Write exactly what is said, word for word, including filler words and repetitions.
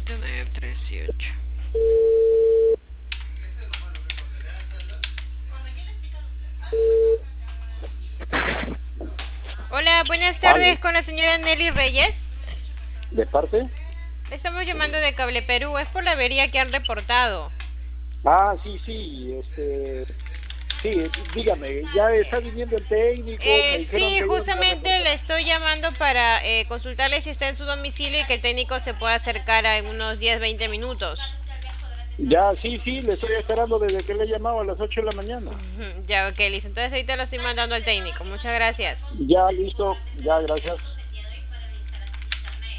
siete nueve tres ocho. Hola, buenas Ale, tardes con la señora Nelly Reyes. ¿de parte? Le estamos llamando de Cable Perú, es por la avería que han reportado. Ah, sí, sí, este, sí, dígame, ya está viniendo el técnico, me Eh, dijeron sí, que iban a justamente reportar. le estoy llamando para eh, consultarle si está en su domicilio y que el técnico se pueda acercar en unos diez veinte minutos. Ya, sí, sí, le estoy esperando desde que le he llamado a las ocho de la mañana. Ujú, ya, ok, listo. Entonces ahorita lo estoy mandando al técnico. Muchas gracias. Ya, listo, ya, gracias.